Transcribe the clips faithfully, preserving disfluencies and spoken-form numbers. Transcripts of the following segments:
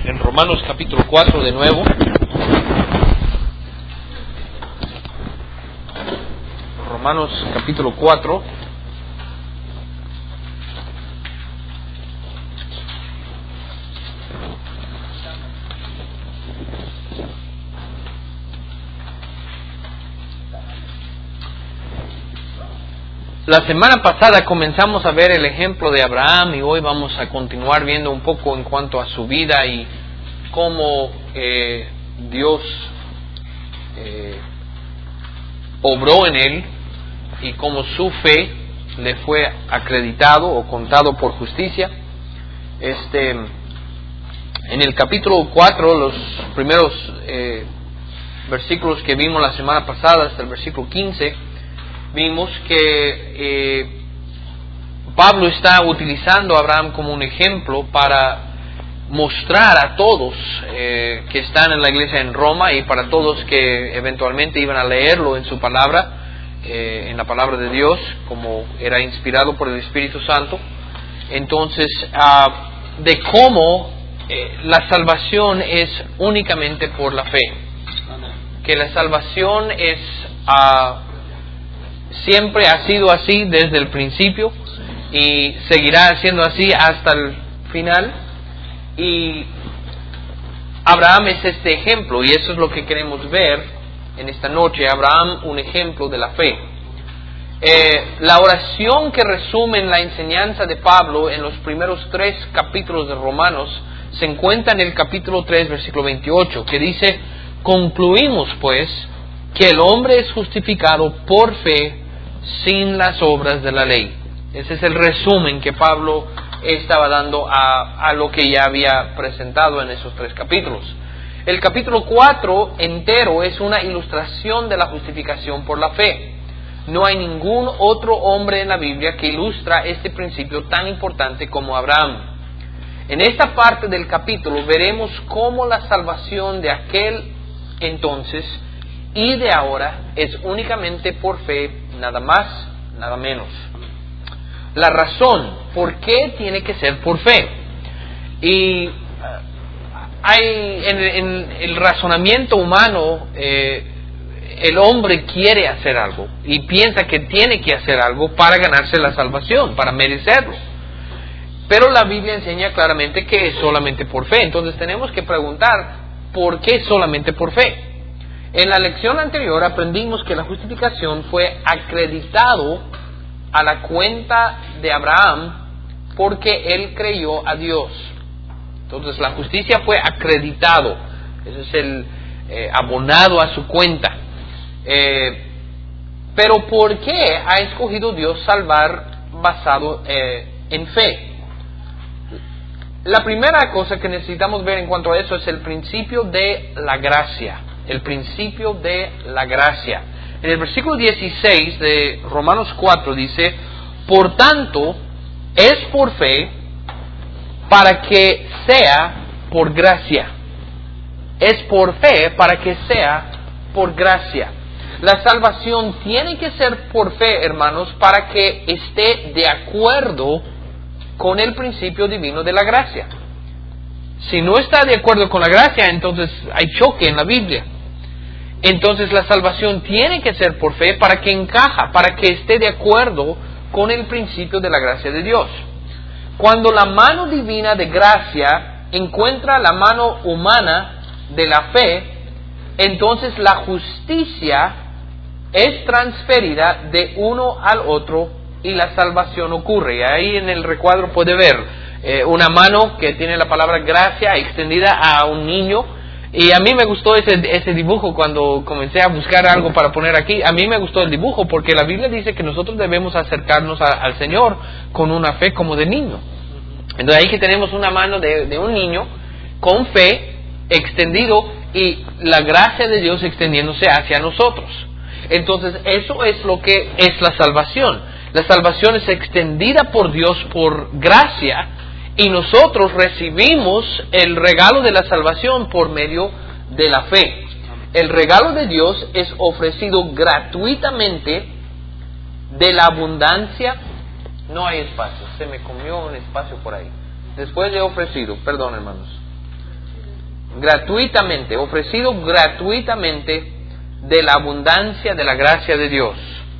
en Romanos capítulo cuatro de nuevo. Romanos capítulo cuatro. La semana pasada comenzamos a ver el ejemplo de Abraham y hoy vamos a continuar viendo un poco en cuanto a su vida y cómo eh, Dios eh, obró en él y cómo su fe le fue acreditado o contado por justicia. Este, en el capítulo cuatro, los primeros eh, versículos que vimos la semana pasada hasta el versículo quince, vimos que eh, Pablo está utilizando a Abraham como un ejemplo para mostrar a todos eh, que están en la iglesia en Roma y para todos que eventualmente iban a leerlo en su palabra, eh, en la palabra de Dios, como era inspirado por el Espíritu Santo. Entonces, uh, de cómo eh, la salvación es únicamente por la fe, que la salvación es uh, siempre ha sido así desde el principio y seguirá siendo así hasta el final. Y Abraham es este ejemplo y eso es lo que queremos ver en esta noche. Abraham, un ejemplo de la fe. Eh, la oración que resume la enseñanza de Pablo en los primeros tres capítulos de Romanos se encuentra en el capítulo tres, versículo veintiocho, que dice: concluimos pues que el hombre es justificado por fe sin las obras de la ley. Ese es el resumen que Pablo estaba dando a, a lo que ya había presentado en esos tres capítulos. El capítulo cuatro entero es una ilustración de la justificación por la fe. No hay ningún otro hombre en la Biblia que ilustra este principio tan importante como Abraham. En esta parte del capítulo veremos cómo la salvación de aquel entonces y de ahora es únicamente por fe, nada más, nada menos. La razón por qué tiene que ser por fe. Y uh, hay en, en el razonamiento humano, eh, el hombre quiere hacer algo y piensa que tiene que hacer algo para ganarse la salvación, para merecerlo. Pero la Biblia enseña claramente que es solamente por fe. Entonces tenemos que preguntar, ¿por qué solamente por fe? En la lección anterior aprendimos que la justificación fue acreditado a la cuenta de Abraham porque él creyó a Dios. Entonces la justicia fue acreditado, ese es el eh, abonado a su cuenta. Eh, pero ¿por qué ha escogido Dios salvar basado eh, en fe? La primera cosa que necesitamos ver en cuanto a eso es el principio de la gracia. El principio de la gracia. En el versículo dieciséis de Romanos cuatro dice: por tanto, es por fe para que sea por gracia. Es por fe para que sea por gracia. La salvación tiene que ser por fe, hermanos, para que esté de acuerdo con el principio divino de la gracia. Si no está de acuerdo con la gracia, entonces hay choque en la Biblia. Entonces la salvación tiene que ser por fe para que encaja, para que esté de acuerdo con el principio de la gracia de Dios. Cuando la mano divina de gracia encuentra la mano humana de la fe, entonces la justicia es transferida de uno al otro y la salvación ocurre. Y ahí en el recuadro puede ver eh, una mano que tiene la palabra gracia extendida a un niño. Y a mí me gustó ese, ese dibujo cuando comencé a buscar algo para poner aquí. A mí me gustó el dibujo porque la Biblia dice que nosotros debemos acercarnos a, al Señor con una fe como de niño. Entonces ahí que tenemos una mano de, de un niño con fe extendido y la gracia de Dios extendiéndose hacia nosotros. Entonces eso es lo que es la salvación. La salvación es extendida por Dios por gracia. Y nosotros recibimos el regalo de la salvación por medio de la fe. El regalo de Dios es ofrecido gratuitamente de la abundancia. No hay espacio, se me comió un espacio por ahí. Después de ofrecido, perdón hermanos. gratuitamente, ofrecido gratuitamente de la abundancia de la gracia de Dios.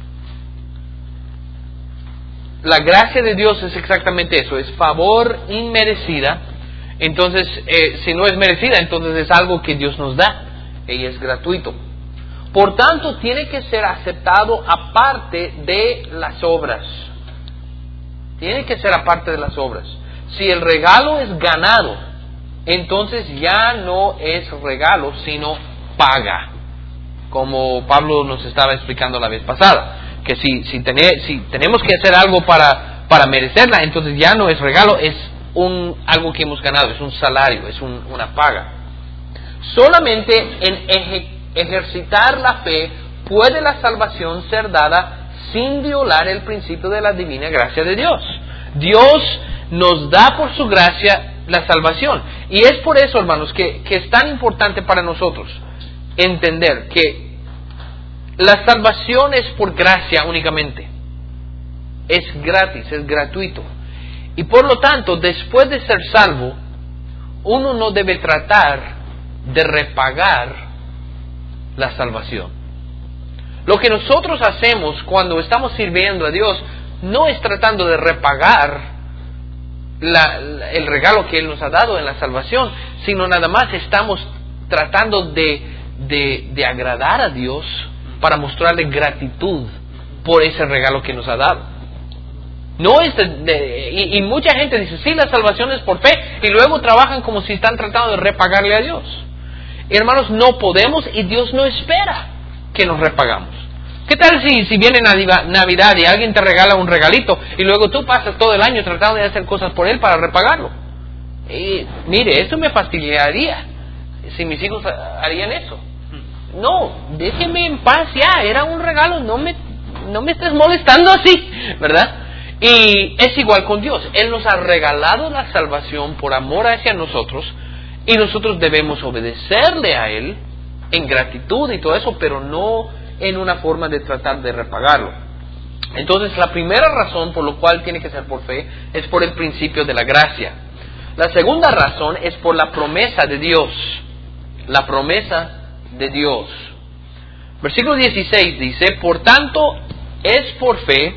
La gracia de Dios es exactamente eso, es favor inmerecida. Entonces, eh, si no es merecida, entonces es algo que Dios nos da y es gratuito. Por tanto, tiene que ser aceptado aparte de las obras. Tiene que ser aparte de las obras. Si el regalo es ganado, entonces ya no es regalo, sino paga. Como Pablo nos estaba explicando la vez pasada. Que si, si, tener, si tenemos que hacer algo para, para merecerla, entonces ya no es regalo, es un, algo que hemos ganado, es un salario, es un, una paga. Solamente en eje, ejercitar la fe puede la salvación ser dada sin violar el principio de la divina gracia de Dios. Dios nos da por su gracia la salvación. Y es por eso, hermanos, que, que es tan importante para nosotros entender que la salvación es por gracia únicamente. Es gratis, es gratuito. Y por lo tanto, después de ser salvo, uno no debe tratar de repagar la salvación. Lo que nosotros hacemos cuando estamos sirviendo a Dios no es tratando de repagar la, la, el regalo que Él nos ha dado en la salvación, sino nada más estamos tratando de, de, de agradar a Dios para mostrarle gratitud por ese regalo que nos ha dado. No es de, de, y, y mucha gente dice, sí, la salvación es por fe, y luego trabajan como si están tratando de repagarle a Dios. Y hermanos, no podemos, y Dios no espera que nos repagamos. ¿Qué tal si, si viene Navidad y alguien te regala un regalito y luego tú pasas todo el año tratando de hacer cosas por él para repagarlo? Y mire, eso me fastidiaría si mis hijos harían eso. No, déjeme en paz ya, era un regalo, no me, no me estés molestando así, ¿verdad? Y es igual con Dios, Él nos ha regalado la salvación por amor hacia nosotros y nosotros debemos obedecerle a Él en gratitud y todo eso, pero no en una forma de tratar de repagarlo. Entonces, la primera razón por la cual tiene que ser por fe es por el principio de la gracia. La segunda razón es por la promesa de Dios. La promesa de Dios. Versículo dieciséis dice, por tanto, es por fe,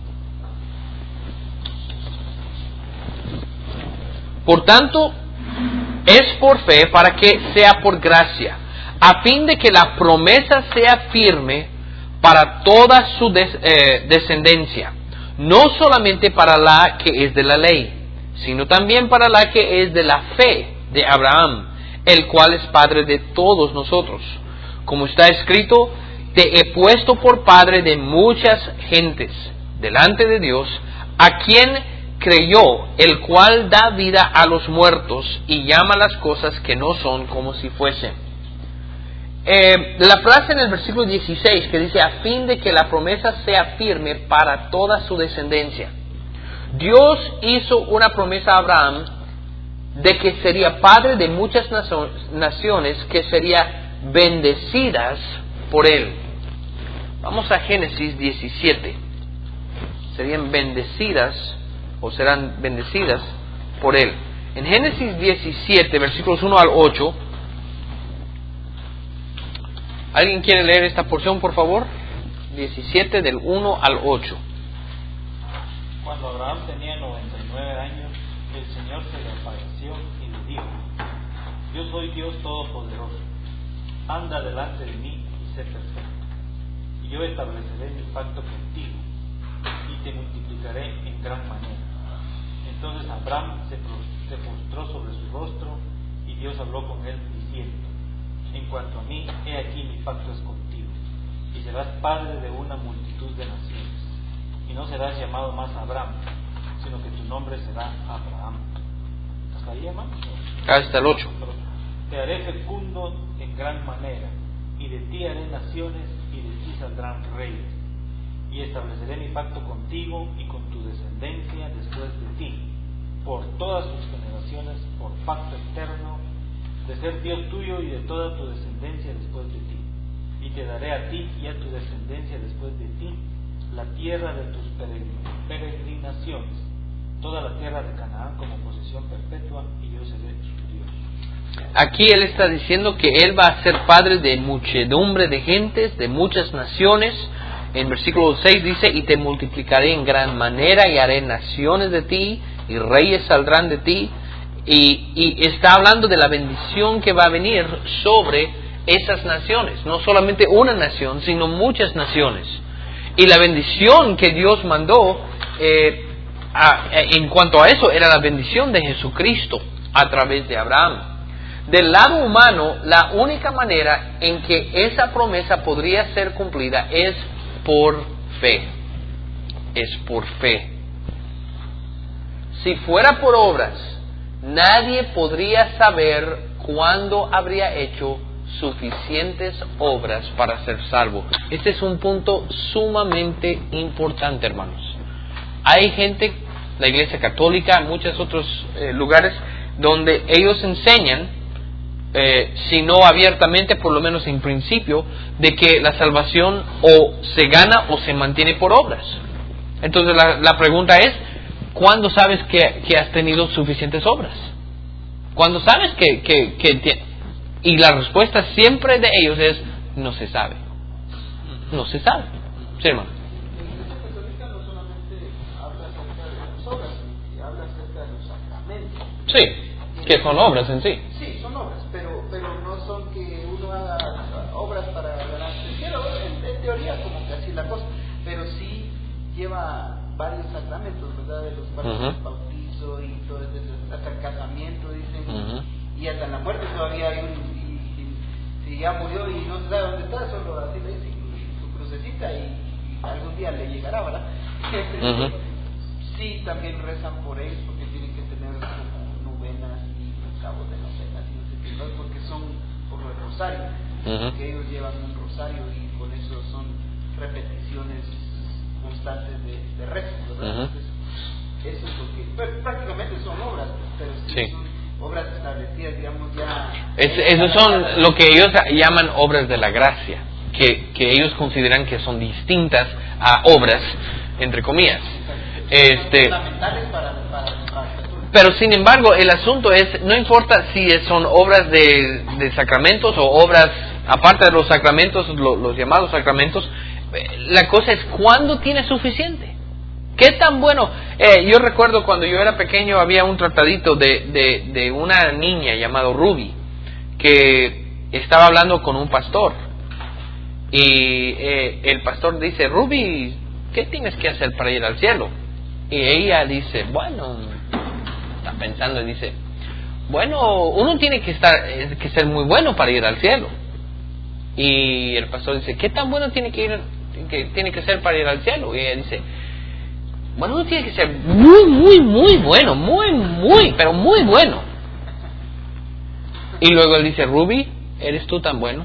por tanto, es por fe para que sea por gracia, a fin de que la promesa sea firme para toda su des, eh, descendencia, no solamente para la que es de la ley, sino también para la que es de la fe de Abraham, el cual es padre de todos nosotros. Como está escrito, te he puesto por padre de muchas gentes delante de Dios, a quien creyó, el cual da vida a los muertos y llama las cosas que no son como si fuesen. Eh, la frase en el versículo dieciséis que dice, a fin de que la promesa sea firme para toda su descendencia. Dios hizo una promesa a Abraham de que sería padre de muchas naciones que serían bendecidas por él. Vamos a Génesis diecisiete. Serían bendecidas o serán bendecidas por él. En Génesis diecisiete, versículos uno al ocho. ¿Alguien quiere leer esta porción, por favor? diecisiete del uno al ocho. Cuando Abraham tenía noventa y nueve años, el Señor se le apareció y le dijo, yo soy Dios Todopoderoso, anda delante de mí y sé perfecto, y yo estableceré mi pacto contigo, y te multiplicaré en gran manera. Entonces Abraham se, se postró sobre su rostro, y Dios habló con él diciendo, en cuanto a mí, he aquí mi pacto es contigo, y serás padre de una multitud de naciones, y no serás llamado más Abraham, sino que tu nombre será Abraham. ¿Hasta ahí, hermano? Hasta el ocho. Te haré fecundo en gran manera, y de ti haré naciones, y de ti saldrán reyes. Y estableceré mi pacto contigo y con tu descendencia después de ti, por todas tus generaciones, por pacto eterno, de ser Dios tuyo y de toda tu descendencia después de ti. Y te daré a ti y a tu descendencia después de ti la tierra de tus peregrinaciones, toda la tierra de Canaán como posesión perpetua, y yo seré su Dios. aquí Él está diciendo que Él va a ser padre de muchedumbre de gentes, de muchas naciones. En versículo seis dice, y te multiplicaré en gran manera y haré naciones de ti y reyes saldrán de ti. Y, y está hablando de la bendición que va a venir sobre esas naciones. No solamente una nación, sino muchas naciones. Y la bendición que Dios mandó eh, a, en cuanto a eso era la bendición de Jesucristo a través de Abraham. Del lado humano, la única manera en que esa promesa podría ser cumplida es por fe. Es por fe. Si fuera por obras, nadie podría saber cuándo habría hecho suficientes obras para ser salvo. Este es un punto sumamente importante, hermanos. Hay gente, la Iglesia Católica, muchos otros eh, lugares, donde ellos enseñan, eh, si no abiertamente, por lo menos en principio, de que la salvación o se gana o se mantiene por obras. Entonces la, la pregunta es, ¿cuándo sabes que, que has tenido suficientes obras? ¿Cuándo sabes que... que, que y la respuesta siempre de ellos es, no se sabe. No se sabe. Sí, hermano. La Iglesia Católica no solamente habla acerca de las obras, sino habla acerca de los sacramentos. Sí, que son obras en sí. Sí, son obras, pero, pero no son que uno haga obras para ganarse el cielo. En, en teoría, como que así es la cosa. Pero sí lleva varios sacramentos, ¿verdad? De los varios uh-huh. bautizo y todo eso, hasta el casamiento, dicen. Uh-huh. Y hasta en la muerte todavía hay un, y, y, si ya murió y no se sabe dónde está, solo así le dicen su crucecita y, y algún día le llegará, ¿verdad? Uh-huh. Sí, también rezan por ellos porque tienen que tener como novenas y cabos de novenas y no sé qué, porque son por el rosario, uh-huh. que ellos llevan un rosario y con eso son repeticiones constantes de, de rezo, ¿verdad? Uh-huh. Entonces, eso es lo que, pues, prácticamente son obras, pero sí, sí. son obras establecidas, digamos, ya... Es, esos son lo que ellos llaman obras de la gracia, que, que ellos consideran que son distintas a obras, entre comillas. Este, fundamentales para, para, para... Pero sin embargo, el asunto es, no importa si son obras de, de sacramentos o obras, aparte de los sacramentos, lo, los llamados sacramentos, la cosa es, ¿cuándo tienes suficiente? ¿Qué tan bueno? Eh, yo recuerdo cuando yo era pequeño había un tratadito de, de, de una niña llamada Ruby que estaba hablando con un pastor y eh, el pastor dice, Ruby, ¿qué tienes que hacer para ir al cielo? Y ella dice, bueno, está pensando y dice, bueno, uno tiene que estar que ser muy bueno para ir al cielo. Y el pastor dice, ¿qué tan bueno tiene que ir que tiene que ser para ir al cielo? Y ella dice, bueno, uno tiene que ser muy, muy, muy bueno, muy, muy, pero muy bueno. Y luego él dice, Ruby, ¿eres tú tan bueno?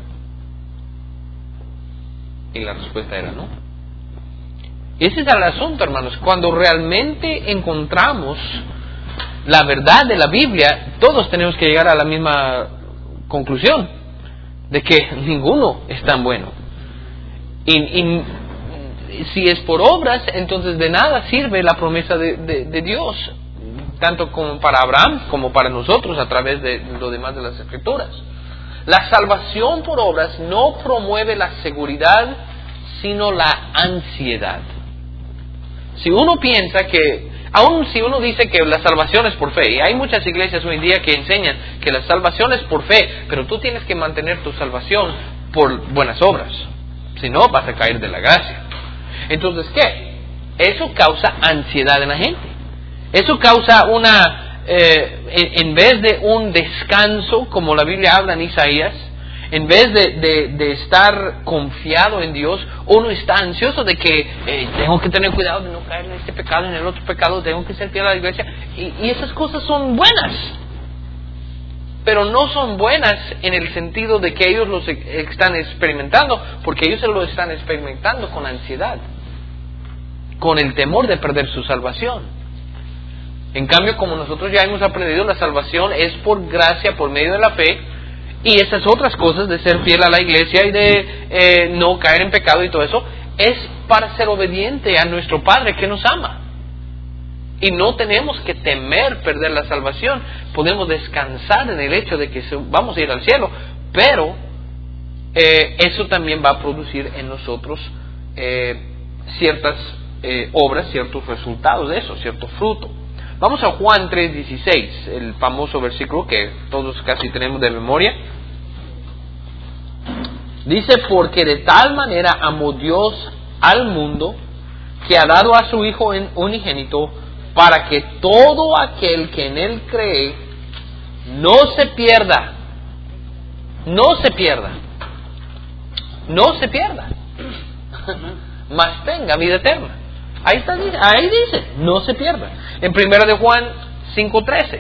Y la respuesta era no. Y ese es el asunto, hermanos. Cuando realmente encontramos la verdad de la Biblia, todos tenemos que llegar a la misma conclusión, de que ninguno es tan bueno. Y, y si es por obras, entonces de nada sirve la promesa de, de, de Dios, tanto como para Abraham como para nosotros a través de lo demás de las Escrituras. La salvación por obras no promueve la seguridad, sino la ansiedad. Si uno piensa que, aun si uno dice que la salvación es por fe, y hay muchas iglesias hoy en día que enseñan que la salvación es por fe, pero tú tienes que mantener tu salvación por buenas obras, si no vas a caer de la gracia. Entonces, ¿qué? Eso causa ansiedad en la gente. Eso causa una, eh, en, en vez de un descanso, como la Biblia habla en Isaías, en vez de, de, de estar confiado en Dios, uno está ansioso de que eh, tengo que tener cuidado de no caer en este pecado, en el otro pecado, tengo que ser fiel a la iglesia. Y, y esas cosas son buenas, pero no son buenas en el sentido de que ellos los están experimentando, porque ellos se lo están experimentando con ansiedad, con el temor de perder su salvación. En cambio, como nosotros ya hemos aprendido, la salvación es por gracia, por medio de la fe, y esas otras cosas de ser fiel a la iglesia y de eh, no caer en pecado y todo eso, es para ser obediente a nuestro Padre que nos ama. Y no tenemos que temer perder la salvación. Podemos descansar en el hecho de que vamos a ir al cielo, pero eh, eso también va a producir en nosotros eh, ciertas eh, obras, ciertos resultados de eso, cierto fruto. Vamos a Juan tres dieciséis, el famoso versículo que todos casi tenemos de memoria. Dice: porque de tal manera amó Dios al mundo, que ha dado a su Hijo unigénito, para que todo aquel que en Él cree no se pierda, no se pierda, no se pierda, mas tenga vida eterna. Ahí está, ahí dice, no se pierda. En primera de Juan cinco trece,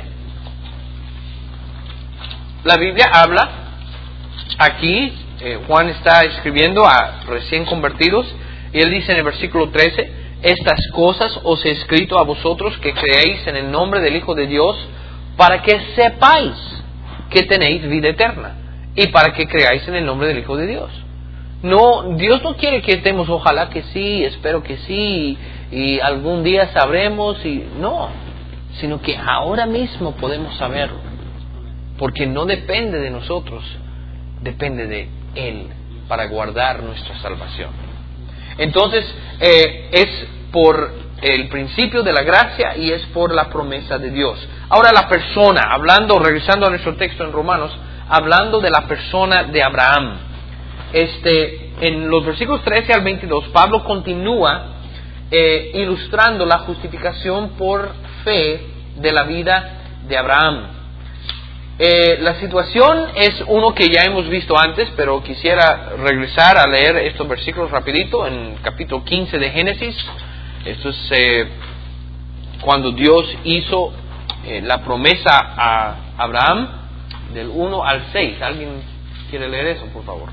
la Biblia habla aquí, eh, Juan está escribiendo a recién convertidos, y él dice en el versículo trece: estas cosas os he escrito a vosotros que creéis en el nombre del Hijo de Dios, para que sepáis que tenéis vida eterna, y para que creáis en el nombre del Hijo de Dios. No, Dios no quiere que estemos, ojalá que sí, espero que sí, y algún día sabremos, y no, sino que ahora mismo podemos saberlo, porque no depende de nosotros, depende de Él para guardar nuestra salvación. Entonces, eh, es por el principio de la gracia y es por la promesa de Dios. Ahora la persona, hablando, regresando a nuestro texto en Romanos, hablando de la persona de Abraham. Este, en los versículos trece al veintidós, Pablo continúa eh, ilustrando la justificación por fe de la vida de Abraham. Eh, la situación es uno que ya hemos visto antes, pero quisiera regresar a leer estos versículos rapidito en capítulo quince de Génesis. Esto es eh, cuando Dios hizo eh, la promesa a Abraham, del uno al seis. ¿Alguien quiere leer eso, por favor?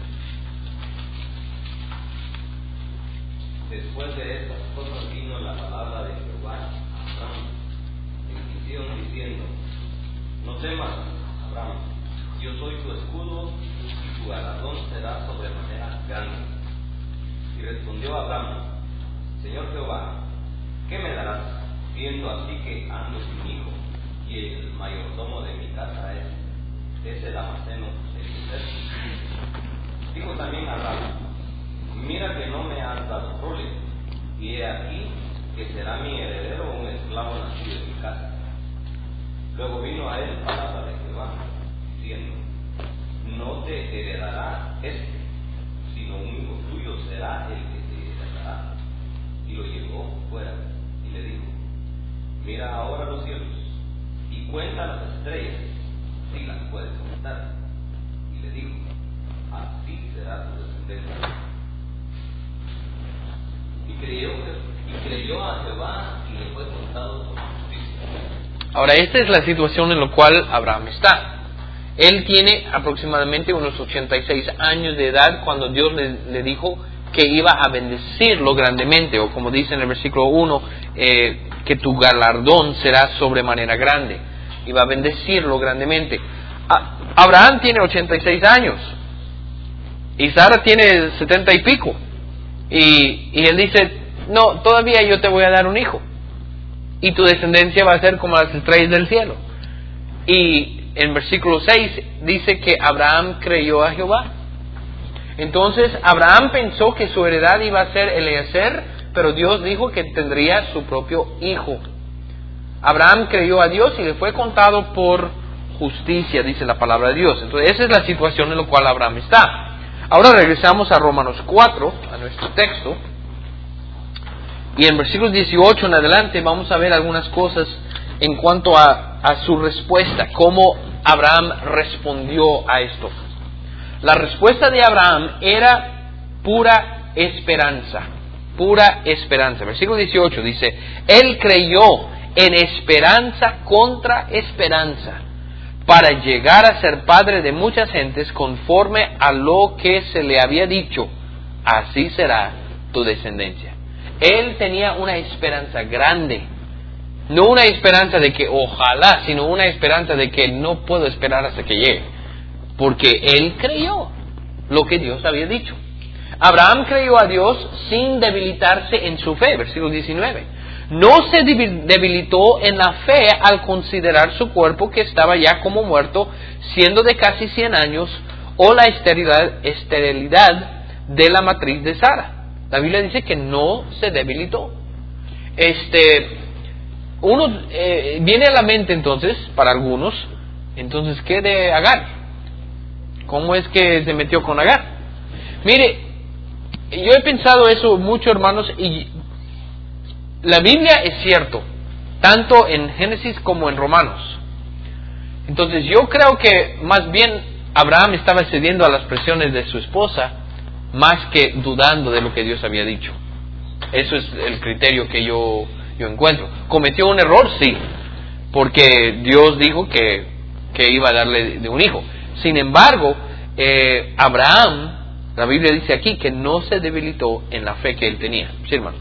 Después de estas cosas vino la palabra de Jehová a Abraham en visión diciendo: no temas, Abraham, yo soy tu escudo y tu galardón será sobremanera grande. Y respondió Abraham: Señor Jehová, ¿qué me darás, viendo así que ando sin hijo, y el mayordomo de mi casa es, es el Damaseno Eliezer? Dijo también Abraham: mira que no me has dado prole, y he aquí que será mi heredero un esclavo nacido en mi casa. Luego vino a él palabra de Jehová, diciendo: no te heredará este, sino un hijo tuyo será el que te heredará. Y lo llevó fuera y le dijo: mira ahora los cielos y cuenta las estrellas, si las puedes contar. Y le dijo: así será tu descendencia. Y creyó, y creyó a Jehová y le fue contado por justicia. Ahora, esta es la situación en la cual Abraham está. Él tiene aproximadamente unos ochenta y seis años de edad cuando Dios le, le dijo que iba a bendecirlo grandemente, o como dice en el versículo uno, eh, que tu galardón será sobremanera grande. Iba a bendecirlo grandemente. A, Abraham tiene ochenta y seis años y Sara tiene setenta y pico. Y, y él dice: no, todavía yo te voy a dar un hijo, y tu descendencia va a ser como las estrellas del cielo. Y en versículo seis dice que Abraham creyó a Jehová. Entonces Abraham pensó que su heredad iba a ser Eliezer, pero Dios dijo que tendría su propio hijo. Abraham creyó a Dios y le fue contado por justicia, dice la palabra de Dios. Entonces esa es la situación en la cual Abraham está. Ahora regresamos a Romanos cuatro, a nuestro texto, y en versículos dieciocho en adelante vamos a ver algunas cosas en cuanto a, a su respuesta, cómo Abraham respondió a esto. La respuesta de Abraham era pura esperanza, pura esperanza. Versículo dieciocho dice: él creyó en esperanza contra esperanza, para llegar a ser padre de muchas gentes, conforme a lo que se le había dicho: así será tu descendencia. Él tenía una esperanza grande, no una esperanza de que ojalá, sino una esperanza de que no puedo esperar hasta que llegue, porque él creyó lo que Dios había dicho. Abraham creyó a Dios sin debilitarse en su fe, versículo diecinueve. no se debilitó en la fe al considerar su cuerpo que estaba ya como muerto, siendo de casi cien años, o la esterilidad, esterilidad de la matriz de Sara. La Biblia dice que no se debilitó. Este, uno eh, viene a la mente entonces, para algunos, entonces, ¿qué de Agar? ¿Cómo es que se metió con Agar? Mire, yo he pensado eso mucho, hermanos, y la Biblia es cierto, tanto en Génesis como en Romanos. Entonces yo creo que más bien Abraham estaba cediendo a las presiones de su esposa, más que dudando de lo que Dios había dicho. Eso es el criterio que yo, yo encuentro. ¿Cometió un error? Sí, porque Dios dijo que, que iba a darle de un hijo. Sin embargo, eh, Abraham, la Biblia dice aquí que no se debilitó en la fe que él tenía. Sí, hermano.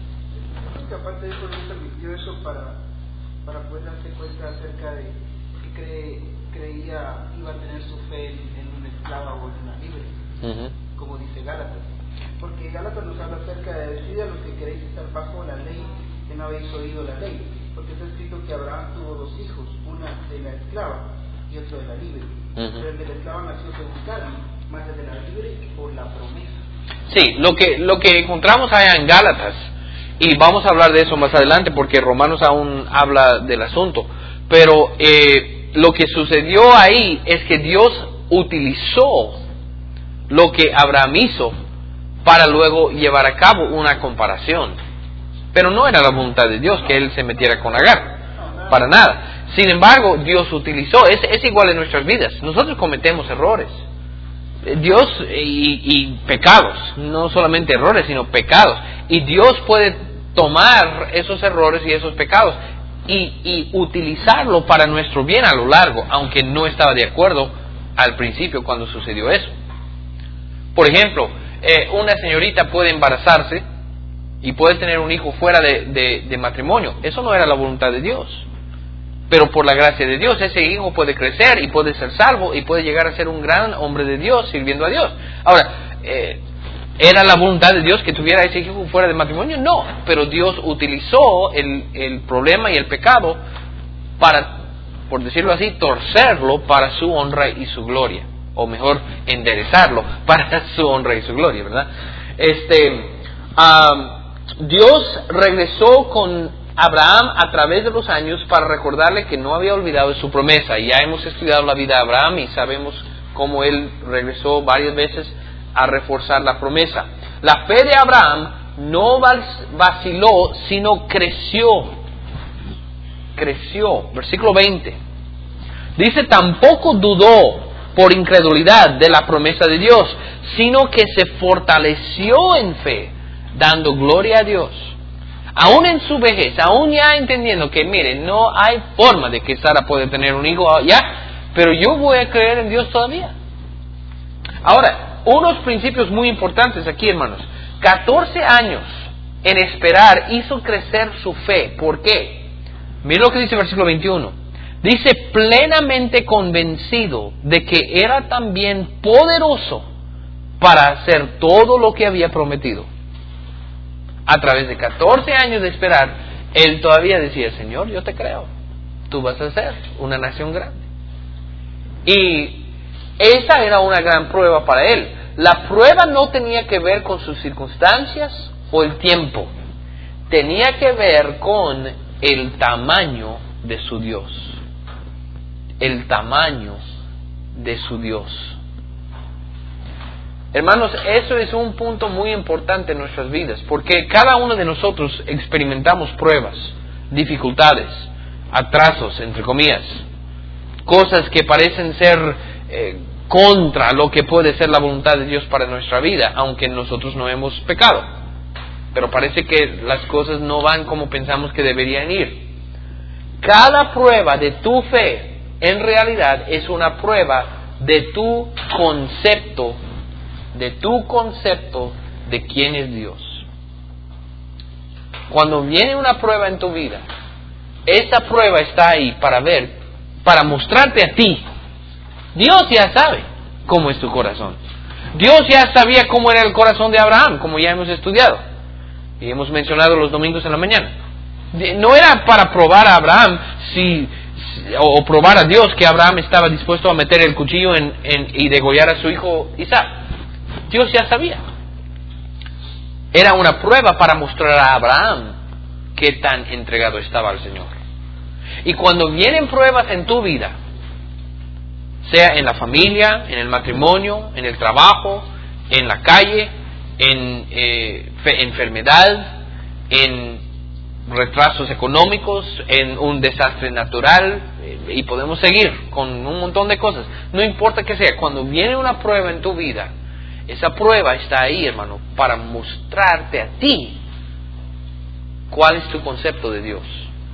Que aparte de eso, Dios permitió eso para, para poder darse cuenta acerca de que cree, creía iba a tener su fe en, en una esclava o en una libre, uh-huh. como dice Gálatas. Porque Gálatas nos habla acerca de decir a los que queréis estar bajo la ley, que no habéis oído la ley. Porque está escrito que Abraham tuvo dos hijos, una de la esclava y otro de la libre. Uh-huh. Pero el de la esclava nació según carne, más el de la libre por la promesa. Sí, lo que, lo que encontramos allá en Gálatas, y vamos a hablar de eso más adelante porque Romanos aún habla del asunto, pero eh, lo que sucedió ahí es que Dios utilizó lo que Abraham hizo para luego llevar a cabo una comparación, pero no era la voluntad de Dios que él se metiera con Agar, para nada. Sin embargo, Dios utilizó, es, es igual en nuestras vidas, nosotros cometemos errores, Dios y, y pecados, no solamente errores sino pecados, y Dios puede tomar esos errores y esos pecados y, y utilizarlo para nuestro bien a lo largo, aunque no estaba de acuerdo al principio cuando sucedió eso. Por ejemplo, eh, una señorita puede embarazarse y puede tener un hijo fuera de, de, de matrimonio. Eso no era la voluntad de Dios, pero por la gracia de Dios ese hijo puede crecer y puede ser salvo y puede llegar a ser un gran hombre de Dios sirviendo a Dios. Ahora, eh, ¿era la voluntad de Dios que tuviera ese hijo fuera de matrimonio? No, pero Dios utilizó el, el problema y el pecado para, por decirlo así, torcerlo para su honra y su gloria, o mejor, enderezarlo para su honra y su gloria, ¿verdad? Este, um, Dios regresó con Abraham a través de los años para recordarle que no había olvidado su promesa. Y ya hemos estudiado la vida de Abraham y sabemos cómo él regresó varias veces a reforzar la promesa. La fe de Abraham no vaciló, sino creció. Creció. Versículo veinte. Dice, tampoco dudó por incredulidad de la promesa de Dios, sino que se fortaleció en fe, dando gloria a Dios. Aún en su vejez, aún ya entendiendo que, mire, no hay forma de que Sara pueda tener un hijo ya, pero yo voy a creer en Dios todavía. Ahora, unos principios muy importantes aquí, hermanos. catorce años en esperar hizo crecer su fe. ¿Por qué? Mira lo que dice el versículo veintiuno. Dice, plenamente convencido de que era también poderoso para hacer todo lo que había prometido. A través de catorce años de esperar, él todavía decía, Señor, yo te creo, tú vas a ser una nación grande. Y esa era una gran prueba para él. La prueba no tenía que ver con sus circunstancias o el tiempo, tenía que ver con el tamaño de su Dios. El tamaño de su Dios. Hermanos, eso es un punto muy importante en nuestras vidas, porque cada uno de nosotros experimentamos pruebas, dificultades, atrasos, entre comillas, cosas que parecen ser eh, contra lo que puede ser la voluntad de Dios para nuestra vida, aunque nosotros no hemos pecado, pero parece que las cosas no van como pensamos que deberían ir. Cada prueba de tu fe en realidad es una prueba de tu concepto de tu concepto de quién es Dios. Cuando viene una prueba en tu vida, esa prueba está ahí para ver, para mostrarte a ti. Dios ya sabe cómo es tu corazón. Dios ya sabía cómo era el corazón de Abraham, como ya hemos estudiado y hemos mencionado los domingos en la mañana. No era para probar a Abraham si, o probar a Dios que Abraham estaba dispuesto a meter el cuchillo en, en, y degollar a su hijo Isaac. Dios ya sabía. Era una prueba para mostrar a Abraham qué tan entregado estaba al Señor. Y cuando vienen pruebas en tu vida, sea en la familia, en el matrimonio, en el trabajo, en la calle, en eh, fe, enfermedad, en retrasos económicos, en un desastre natural, eh, y podemos seguir con un montón de cosas. No importa que sea, cuando viene una prueba en tu vida, esa prueba está ahí, hermano, para mostrarte a ti cuál es tu concepto de Dios.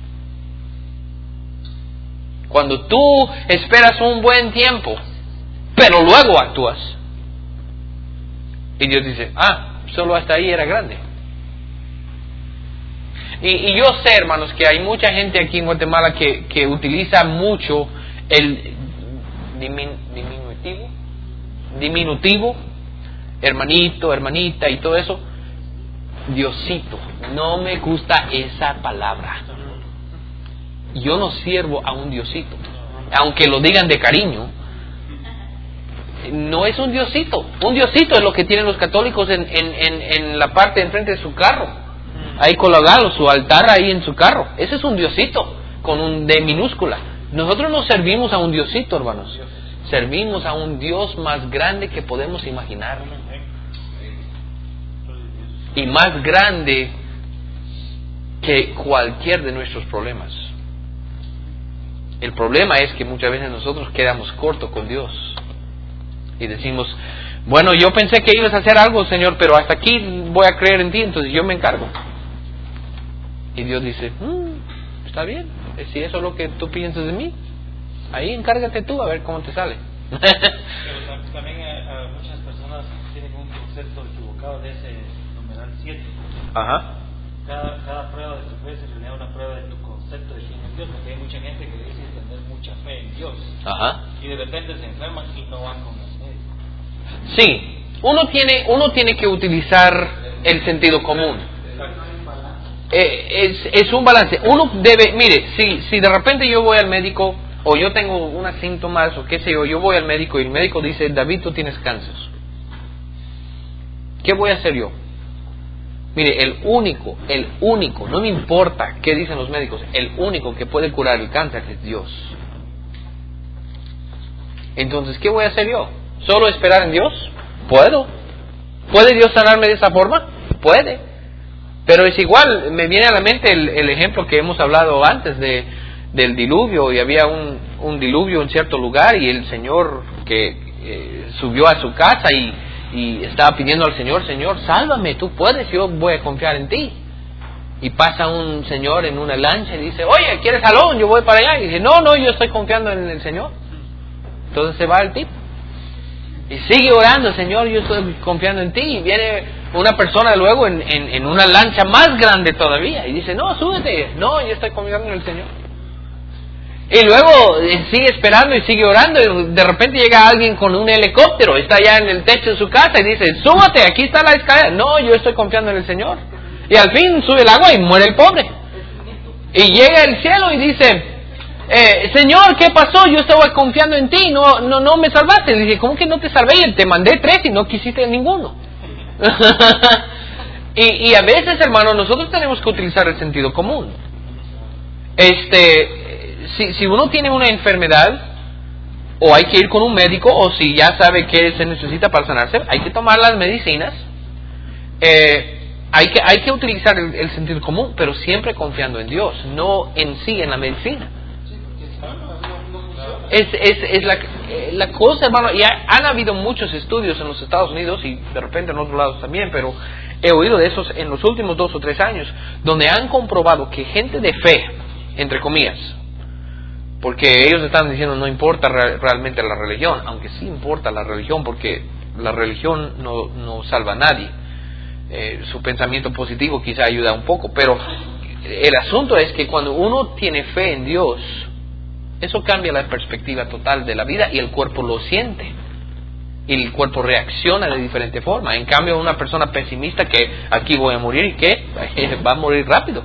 Cuando tú esperas un buen tiempo, pero luego actúas, y Dios dice, ah, solo hasta ahí era grande. Y, y yo sé, hermanos, que hay mucha gente aquí en Guatemala que, que utiliza mucho el dimin, diminutivo, diminutivo, hermanito, hermanita y todo eso. Diosito, no me gusta esa palabra. Yo no sirvo a un Diosito, aunque lo digan de cariño. No es un Diosito. Un Diosito es lo que tienen los católicos en, en, en, en la parte de enfrente de su carro, ahí colgado, su altar ahí en su carro. Ese es un Diosito, con un D minúscula. Nosotros no servimos a un Diosito, hermanos. Servimos a un Dios más grande que podemos imaginar, y más grande que cualquier de nuestros problemas. El problema es que muchas veces nosotros quedamos cortos con Dios y decimos, bueno, yo pensé que ibas a hacer algo, Señor, pero hasta aquí voy a creer en ti, entonces yo me encargo. Y Dios dice, mm, está bien, si eso es lo que tú piensas de mí, ahí encárgate tú a ver cómo te sale. Pero también eh, muchas personas tienen un concepto equivocado de ese numeral siete. Ajá. Cada, cada prueba de tu fe es en realidad una prueba de tu concepto de quién es Dios, porque hay mucha gente que dice tener mucha fe en Dios. Ajá. Y de repente se enferman y no van con el médico. Sí, uno tiene, uno tiene que utilizar el sentido común. Eh, es, es un balance. Uno debe, mire, si, si de repente yo voy al médico, o yo tengo unos síntomas, o qué sé yo, yo voy al médico y el médico dice, David, tú tienes cáncer. ¿Qué voy a hacer yo? Mire, el único, el único, no me importa qué dicen los médicos, el único que puede curar el cáncer es Dios. Entonces, ¿qué voy a hacer yo? ¿Solo esperar en Dios? ¿Puedo? ¿Puede Dios sanarme de esa forma? Puede. Pero es igual, me viene a la mente el, el ejemplo que hemos hablado antes de, del diluvio, y había un, un diluvio en cierto lugar, y el Señor que eh, subió a su casa y, y estaba pidiendo al Señor, Señor, sálvame, tú puedes, yo voy a confiar en ti. Y pasa un señor en una lancha y dice, oye, ¿quieres jalón? Yo voy para allá. Y dice, no, no, yo estoy confiando en el Señor. Entonces se va el tipo y sigue orando, Señor, yo estoy confiando en ti. Y viene una persona luego en, en, en una lancha más grande todavía y dice, no, súbete. No, yo estoy confiando en el Señor. Y luego sigue esperando y sigue orando, y de repente llega alguien con un helicóptero, está allá en el techo de su casa y dice, súbete, aquí está la escalera. No, yo estoy confiando en el Señor. Y al fin sube el agua y muere el pobre. Y llega el cielo y dice, eh, Señor, ¿qué pasó? Yo estaba confiando en ti, no, no, no me salvaste. Y dije, ¿cómo que no te salvé? Te mandé tres y no quisiste ninguno. y, y a veces, hermano, nosotros tenemos que utilizar el sentido común. Este... Si, si uno tiene una enfermedad, o hay que ir con un médico, o si ya sabe que se necesita para sanarse, hay que tomar las medicinas. Eh, hay que hay que utilizar el, el sentido común, pero siempre confiando en Dios, no en sí, en la medicina. Es, es, es la, la cosa, hermano, y ha, han habido muchos estudios en los Estados Unidos y de repente en otros lados también, pero he oído de esos en los últimos dos o tres años, donde han comprobado que gente de fe, entre comillas, porque ellos están diciendo no importa re- realmente la religión, aunque sí importa la religión, porque la religión no, no salva a nadie. Eh, su pensamiento positivo quizá ayuda un poco, pero el asunto es que cuando uno tiene fe en Dios, eso cambia la perspectiva total de la vida y el cuerpo lo siente. Y el cuerpo reacciona de diferente forma. En cambio, una persona pesimista que aquí voy a morir y que va a morir rápido,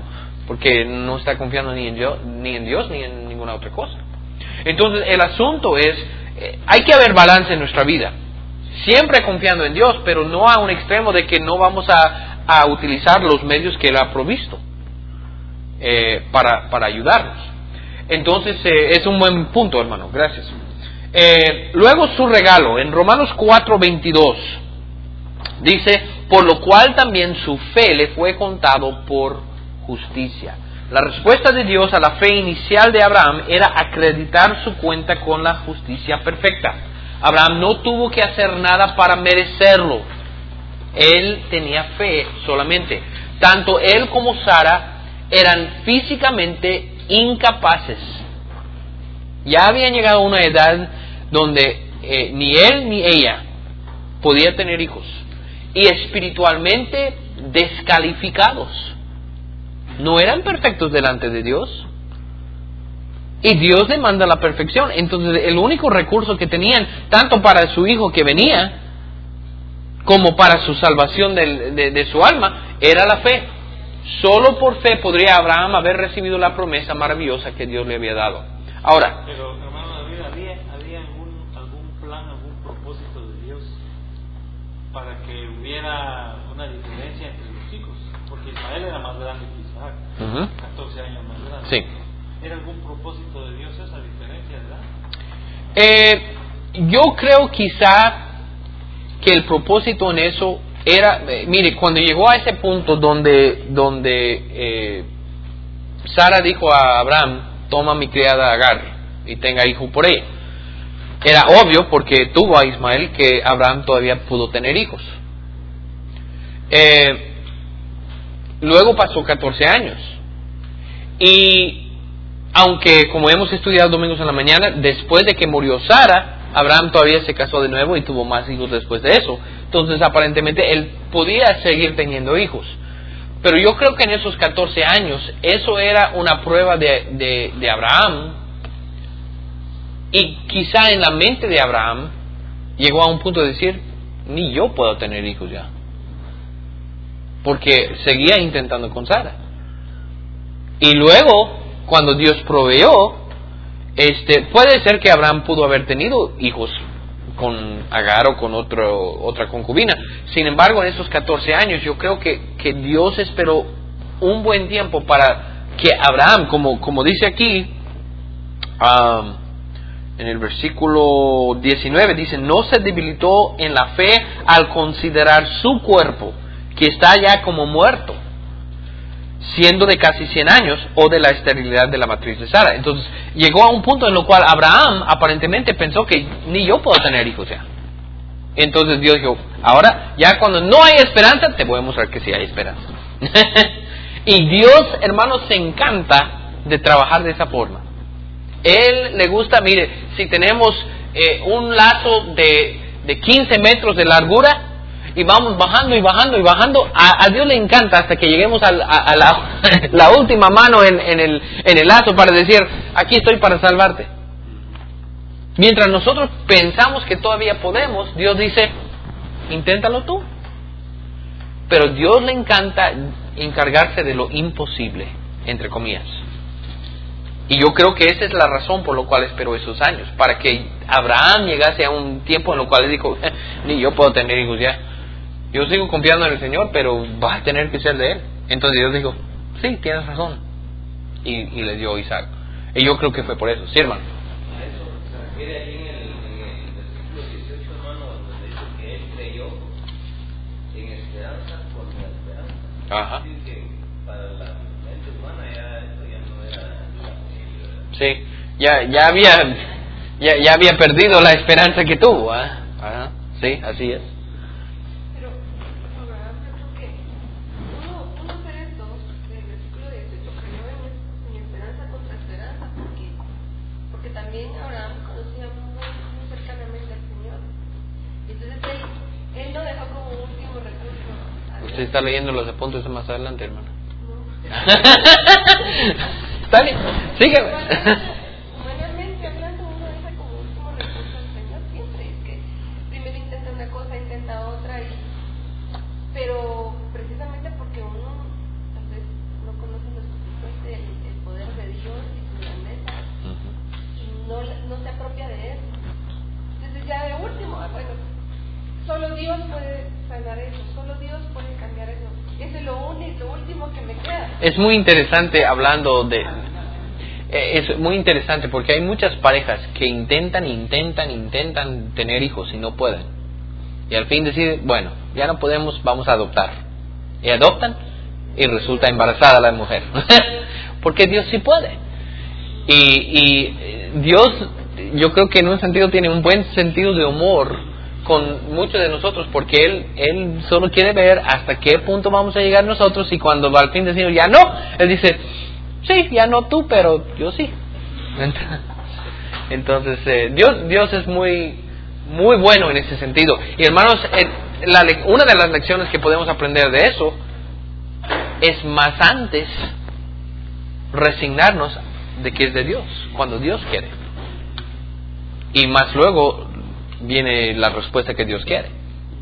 porque no está confiando ni en Dios, ni en Dios, ni en ninguna otra cosa. Entonces el asunto es, eh, hay que haber balance en nuestra vida, siempre confiando en Dios, pero no a un extremo de que no vamos a, a utilizar los medios que Él ha provisto eh, para, para ayudarnos. Entonces eh, es un buen punto, hermano, gracias. Eh, luego su regalo, en Romanos cuatro veintidós, dice, por lo cual también su fe le fue contado por justicia. La respuesta de Dios a la fe inicial de Abraham era acreditar su cuenta con la justicia perfecta. Abraham no tuvo que hacer nada para merecerlo. Él tenía fe solamente. Tanto él como Sara eran físicamente incapaces. Ya habían llegado a una edad donde eh, ni él ni ella podía tener hijos. Y espiritualmente descalificados. No eran perfectos delante de Dios. Y Dios demanda la perfección. Entonces el único recurso que tenían, tanto para su hijo que venía, como para su salvación de, de, de su alma, era la fe. Solo por fe podría Abraham haber recibido la promesa maravillosa que Dios le había dado. Ahora, pero hermano David, ¿había, había algún, algún plan, algún propósito de Dios para que hubiera una diferencia entre los hijos? Porque Ismael era más grande que Isaac, uh-huh. catorce años más grande. Sí. ¿Era algún propósito de Dios esa diferencia, verdad? Eh, yo creo quizá que el propósito en eso era, eh, mire, cuando llegó a ese punto donde, donde eh, Sara dijo a Abraham, toma mi criada Agar y tenga hijo por ella. Era obvio, porque tuvo a Ismael, que Abraham todavía pudo tener hijos. Eh, luego pasó catorce años. Y aunque, como hemos estudiado domingos en la mañana, después de que murió Sara, Abraham todavía se casó de nuevo y tuvo más hijos después de eso. Entonces aparentemente él podía seguir teniendo hijos. Pero yo creo que en esos catorce años eso era una prueba de, de, de Abraham. Y quizá en la mente de Abraham llegó a un punto de decir, ni yo puedo tener hijos ya. Porque seguía intentando con Sara. Y luego, cuando Dios proveyó, este, puede ser que Abraham pudo haber tenido hijos con Agar o con otro, otra concubina. Sin embargo, en esos catorce años yo creo que, que Dios esperó un buen tiempo para que Abraham, como, como dice aquí, um, en el versículo diecinueve, dice, no se debilitó en la fe al considerar su cuerpo, que está ya como muerto, siendo de casi cien años, o de la esterilidad de la matriz de Sara. Entonces llegó a un punto en el cual Abraham aparentemente pensó que ni yo puedo tener hijos ya. Entonces Dios dijo, ahora ya cuando no hay esperanza, te voy a mostrar que sí hay esperanza. Y Dios, hermanos, se encanta de trabajar de esa forma. Él le gusta, mire, si tenemos eh, un lazo de, de quince metros de largura, y vamos bajando y bajando y bajando, a, a Dios le encanta hasta que lleguemos a, a, a la, la última mano en, en, el, en el lazo para decir, aquí estoy para salvarte. Mientras nosotros pensamos que todavía podemos, Dios dice, inténtalo tú. Pero Dios le encanta encargarse de lo imposible, entre comillas. Y yo creo que esa es la razón por la cual esperó esos años, para que Abraham llegase a un tiempo en el cual él dijo, ni yo puedo tener hijos ya. Yo sigo confiando en el Señor, pero va a tener que ser de Él. Entonces Dios dijo, sí, tienes razón. Y, y le dio a Isaac. Y yo creo que fue por eso. Sí, hermano. A eso se refiere ahí en el, en el versículo dieciocho, hermano, donde dice que él creyó en esperanza por la esperanza. Ajá. Así que para la mente humana ya eso ya no era posible, ¿verdad? Sí, ya, ya había ya, ya había perdido la esperanza que tuvo. ¿eh? Ajá. Sí, así es. También Abraham conocía muy, muy cercanamente al Señor. Entonces él, él lo dejó como último recurso. Usted está leyendo los apuntes más adelante, hermano. No. Está bien, sígueme. Humanamente hablando, uno deja como último recurso al Señor siempre. Es que primero intenta una cosa, intenta otra, y pero precisamente porque uno tal vez no conoce lo suficiente Solo Dios puede sanar eso, solo Dios puede cambiar eso. Ese es lo único, lo último que me queda. Es muy interesante hablando de... Es muy interesante porque hay muchas parejas que intentan, intentan, intentan tener hijos y no pueden. Y al fin deciden, bueno, ya no podemos, vamos a adoptar. Y adoptan y resulta embarazada la mujer. Porque Dios sí puede. Y, y Dios, yo creo que en un sentido tiene un buen sentido de humor con muchos de nosotros, porque Él, Él solo quiere ver hasta qué punto vamos a llegar nosotros, y cuando al fin decimos ya no, Él dice, sí, ya no tú, pero yo sí. Entonces, eh, Dios, Dios es muy, muy bueno en ese sentido. Y hermanos, eh, la, una de las lecciones que podemos aprender de eso es más antes resignarnos de que es de Dios, cuando Dios quiere. Y más luego viene la respuesta que Dios quiere.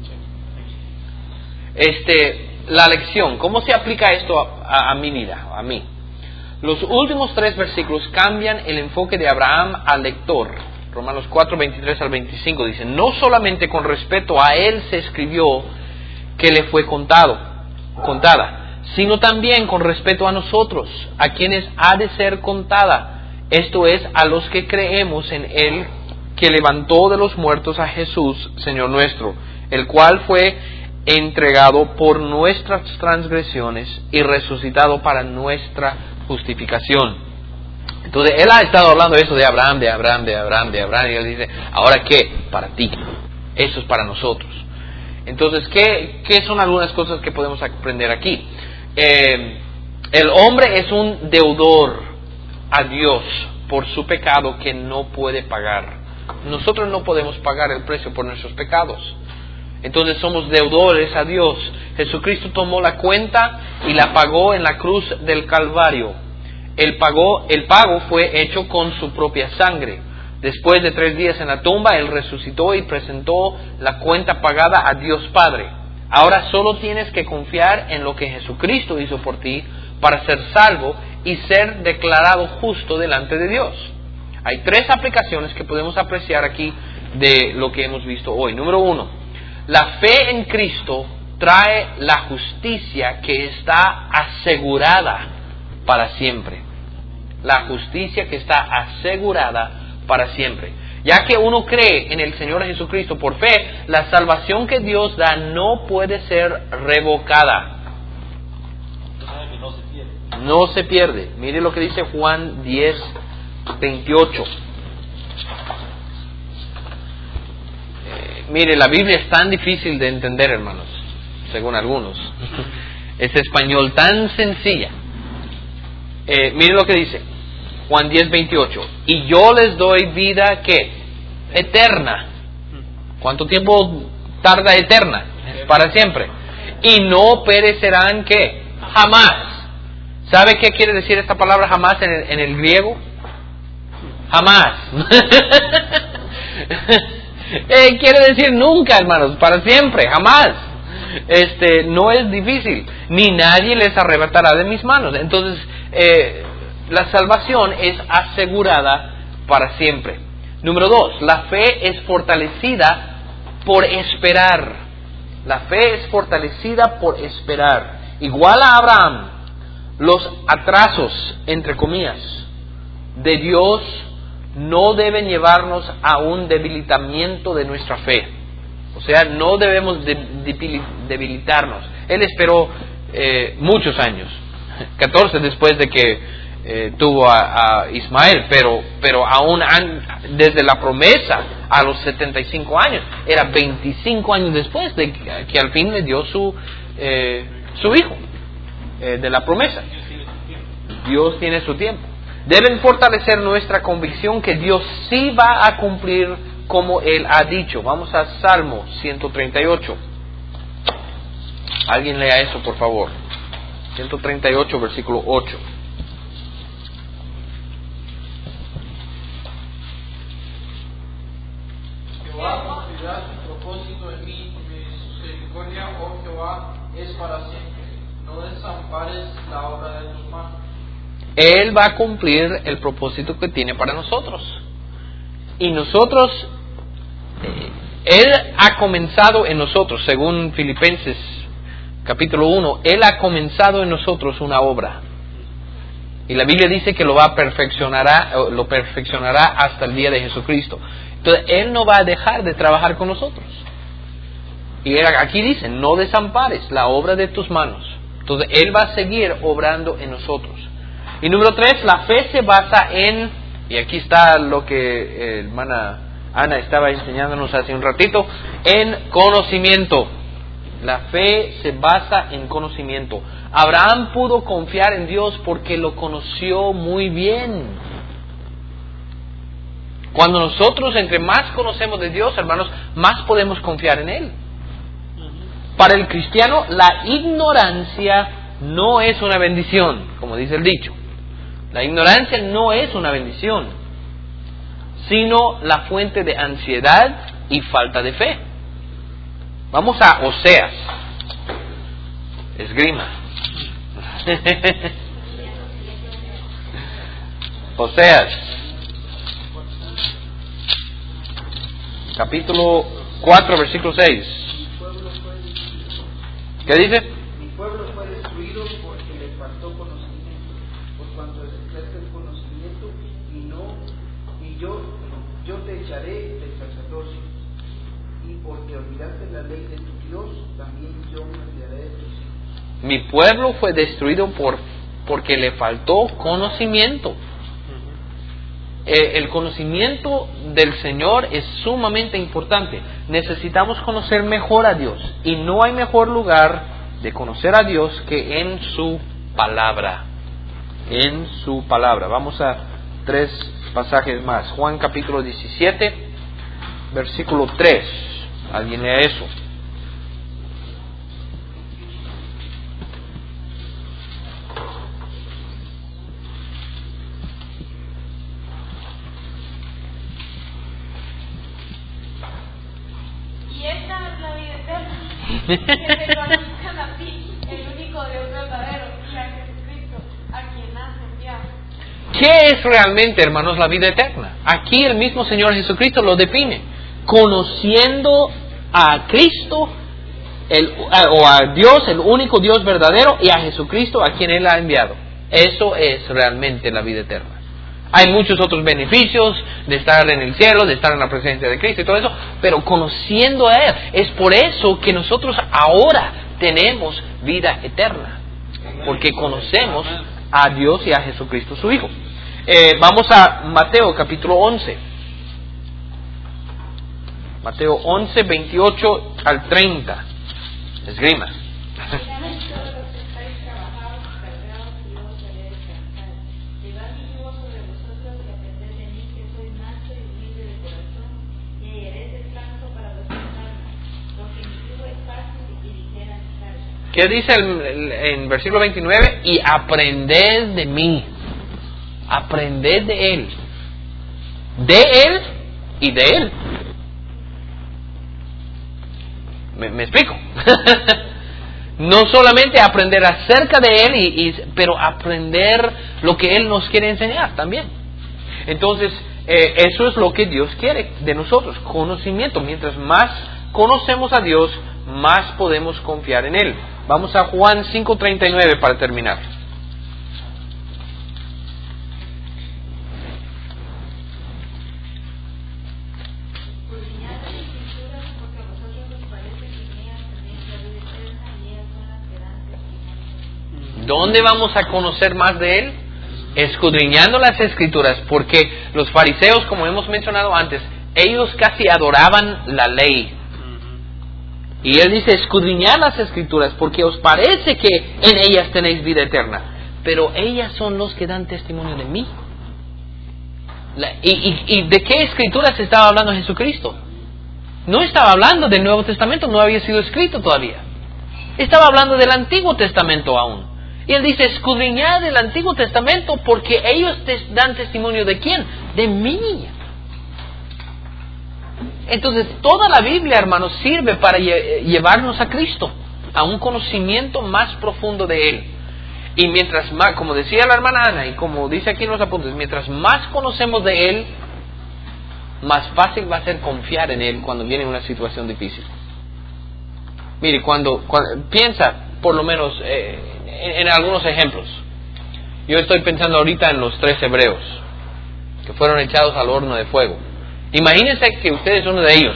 Este, la lección, ¿cómo se aplica esto a, a, a mi vida, a mí? Los últimos tres versículos cambian el enfoque de Abraham al lector. Romanos cuatro, veintitrés al veinticinco dice, no solamente con respecto a él se escribió que le fue contado, contada, sino también con respecto a nosotros, a quienes ha de ser contada, esto es, a los que creemos en él, que levantó de los muertos a Jesús, Señor nuestro, el cual fue entregado por nuestras transgresiones y resucitado para nuestra justificación. Entonces, él ha estado hablando eso de Abraham, de Abraham, de Abraham, de Abraham, y él dice, ¿ahora qué? Para ti. Eso es para nosotros. Entonces, ¿qué, qué son algunas cosas que podemos aprender aquí? Eh, el hombre es un deudor a Dios por su pecado que no puede pagar. Nosotros no podemos pagar el precio por nuestros pecados. Entonces somos deudores a Dios. Jesucristo tomó la cuenta y la pagó en la cruz del Calvario. El, pagó, el pago fue hecho con su propia sangre. Después de tres días en la tumba, Él resucitó y presentó la cuenta pagada a Dios Padre. Ahora solo tienes que confiar en lo que Jesucristo hizo por ti para ser salvo y ser declarado justo delante de Dios. Hay tres aplicaciones que podemos apreciar aquí de lo que hemos visto hoy. Número uno, la fe en Cristo trae la justicia que está asegurada para siempre. La justicia que está asegurada para siempre. Ya que uno cree en el Señor Jesucristo por fe, la salvación que Dios da no puede ser revocada. No se pierde. No se pierde. Mire lo que dice Juan diez, veintiocho. Eh, mire, la Biblia es tan difícil de entender, hermanos, según algunos. Es español tan sencilla. Eh, mire lo que dice Juan diez, veintiocho. Y yo les doy vida, ¿qué? Eterna. ¿Cuánto tiempo tarda eterna? Es para siempre. Y no perecerán, ¿qué? Jamás. ¿Sabe qué quiere decir esta palabra jamás en el, en el griego? Jamás. eh, quiere decir nunca, hermanos, para siempre, jamás. Este, no es difícil, ni nadie les arrebatará de mis manos. Entonces, eh, la salvación es asegurada para siempre. Número dos, la fe es fortalecida por esperar. La fe es fortalecida por esperar. Igual a Abraham, los atrasos, entre comillas, de Dios no deben llevarnos a un debilitamiento de nuestra fe. O sea, no debemos debilitarnos. Él esperó eh, muchos años, catorce después de que eh, tuvo a, a Ismael, pero, pero aún an, desde la promesa a los setenta y cinco años, era veinticinco años después de que, que al fin le dio su, eh, su hijo eh, de la promesa. Dios tiene su tiempo. Deben fortalecer nuestra convicción que Dios sí va a cumplir como Él ha dicho. Vamos a Salmo ciento treinta y ocho. Alguien lea eso, por favor. ciento treinta y ocho, versículo ocho. Jehová cumplirá su propósito en mí, mi misericordia, oh Jehová, es para siempre. No desampares la obra de tus manos. Él va a cumplir el propósito que tiene para nosotros. Y nosotros, eh, Él ha comenzado en nosotros, según Filipenses capítulo uno, Él ha comenzado en nosotros una obra. Y la Biblia dice que lo va a perfeccionará, lo perfeccionará hasta el día de Jesucristo. Entonces, Él no va a dejar de trabajar con nosotros. Y aquí dice, no desampares la obra de tus manos. Entonces, Él va a seguir obrando en nosotros. Y número tres, la fe se basa en, y aquí está lo que eh, hermana Ana estaba enseñándonos hace un ratito, en conocimiento. La fe se basa en conocimiento. Abraham pudo confiar en Dios porque lo conoció muy bien. Cuando nosotros entre más conocemos de Dios, hermanos, más podemos confiar en Él. Para el cristiano, la ignorancia no es una bendición, como dice el dicho. La ignorancia no es una bendición, sino la fuente de ansiedad y falta de fe. Vamos a Oseas. Esgrima. Oseas. Capítulo cuatro, versículo seis. ¿Qué dice? Mi pueblo fue destruido porque le faltó conocimiento, por cuanto desechaste el conocimiento y no, y yo, yo te echaré del sacerdocio, y porque olvidaste la ley de tu Dios, también yo me olvidaré de tus hijos. Mi pueblo fue destruido por porque le faltó conocimiento. Eh, el conocimiento del Señor es sumamente importante. Necesitamos conocer mejor a Dios, y no hay mejor lugar de conocer a Dios que en su palabra. En su palabra. Vamos a tres pasajes más. Juan capítulo diecisiete, versículo tres. ¿Alguien lee eso? Y esta es la vida eterna, que te conozcan a ti, el único Dios verdadero, y a Jesucristo, a quien has enviado. ¿Qué es realmente, hermanos, la vida eterna? Aquí el mismo Señor Jesucristo lo define. Conociendo a Cristo, el, o a Dios, el único Dios verdadero, y a Jesucristo, a quien Él ha enviado. Eso es realmente la vida eterna. Hay muchos otros beneficios de estar en el cielo, de estar en la presencia de Cristo y todo eso, pero conociendo a Él, es por eso que nosotros ahora tenemos vida eterna, porque conocemos a Dios y a Jesucristo su Hijo. Eh, vamos a Mateo capítulo once. Mateo once, veintiocho al treinta. Esgrima. ¿Qué dice el, el, en versículo veintinueve? Y aprended de mí. Aprended de Él. De Él y de Él. ¿Me, me explico? No solamente aprender acerca de Él, y, y, pero aprender lo que Él nos quiere enseñar también. Entonces, eh, eso es lo que Dios quiere de nosotros, conocimiento. Mientras más conocemos a Dios, más podemos confiar en Él. Vamos a Juan cinco treinta y nueve para terminar. ¿Dónde vamos a conocer más de Él? Escudriñando las Escrituras, porque los fariseos, como hemos mencionado antes, ellos casi adoraban la ley. Y Él dice, escudriñad las Escrituras, porque os parece que en ellas tenéis vida eterna, pero ellas son los que dan testimonio de mí. La, y, y, ¿Y de qué Escrituras estaba hablando Jesucristo? No estaba hablando del Nuevo Testamento, no había sido escrito todavía. Estaba hablando del Antiguo Testamento aún. Y Él dice, escudriñad el Antiguo Testamento, porque ellos te dan testimonio ¿de quién? De mí. Entonces, toda la Biblia, hermanos, sirve para llevarnos a Cristo, a un conocimiento más profundo de Él. Y mientras más, como decía la hermana Ana, y como dice aquí en los apuntes, mientras más conocemos de Él, más fácil va a ser confiar en Él cuando viene una situación difícil. Mire, cuando, cuando piensa, por lo menos, eh, en, en algunos ejemplos. Yo estoy pensando ahorita en los tres hebreos que fueron echados al horno de fuego. Imagínense que usted es uno de ellos.